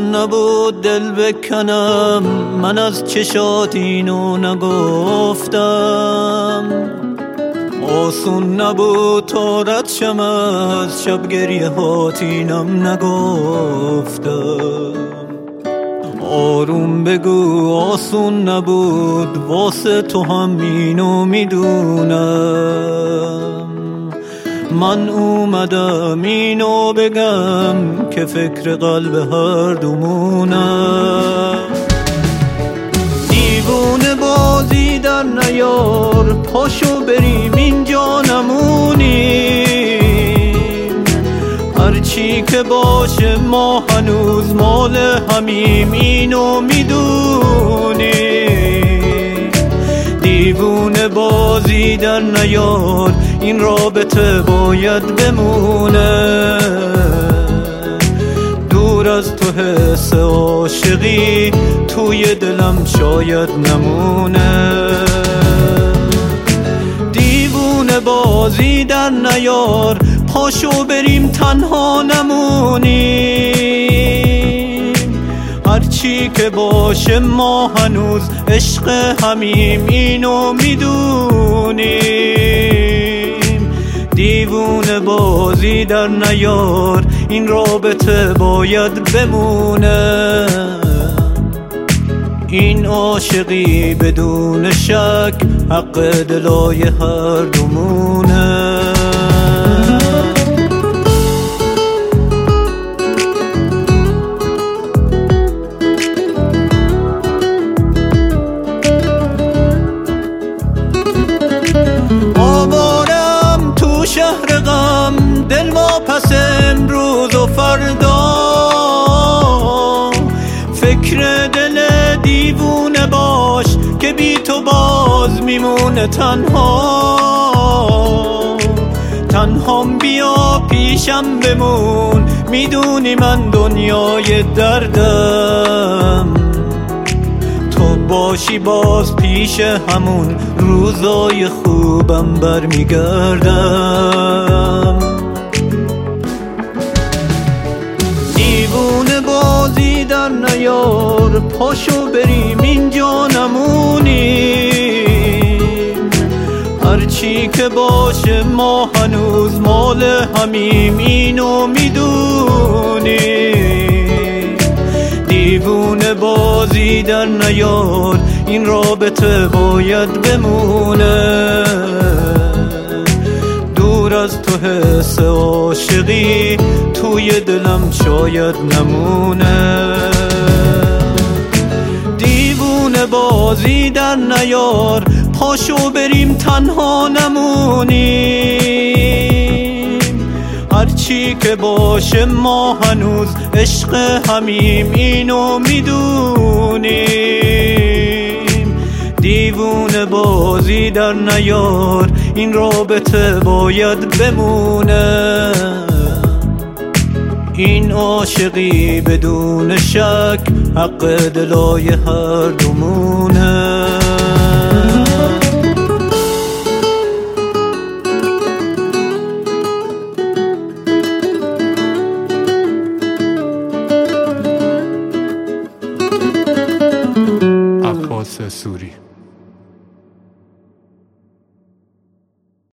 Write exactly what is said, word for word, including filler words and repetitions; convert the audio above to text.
آسون نبود دل بکنم، من از چشات اینو نگفتم. آسون نبود تا رد شم از شب گریه هات اینم نگفتم. آروم بگو آسون نبود، واسه تو هم اینو میدونم. من اومدم اینو بگم که فکر قلب هر دومونم. دیوونه بازی در نیار، پاشو بریم اینجا نمونیم. هرچی که باشه ما هنوز مال همیم، اینو میدونیم. دیوونه بازی در نیار، این رابطه باید بمونه. دور از تو حس عاشقی توی دلم شاید نمونه. دیوونه بازی در نیار، پاشو بریم تنها نمونیم. هرچی که باشه ما هنوز عشق همیم، اینو میدونیم. دیوونه بازی در نیار، این رابطه باید بمونه. این عاشقی بدون شک حق دلای هر دومونه. آوارم تو شهر غم، دل ما پس امروز و فردا. فکر دل دیوونه باش که بی تو باز میمونه تنها. تنهام بیا پیشم بمون، میدونی من دنیای دردم. تو باشی باز پیش همون روزای خوبم برمیگردم. دیوونه بازی در نیار، پاشو بریم اینجا نمونیم. هرچی که باشه ما هنوز مال همیم، اینو میدونیم. دیوونه بازی در نیار، این رابطه باید بمونه. دور از تو حس عاشقی توی دلم شاید نمونه. دیوونه بازی در نیار، پاشو بریم تنها نمونیم. هرچی که باشه ما هنوز عشق همیم، اینو میدونیم. دیوونه بازی در نیار، این رابطه باید بمونه. این عاشقی بدون شک حق دلای هر دومونه. عباس سوری.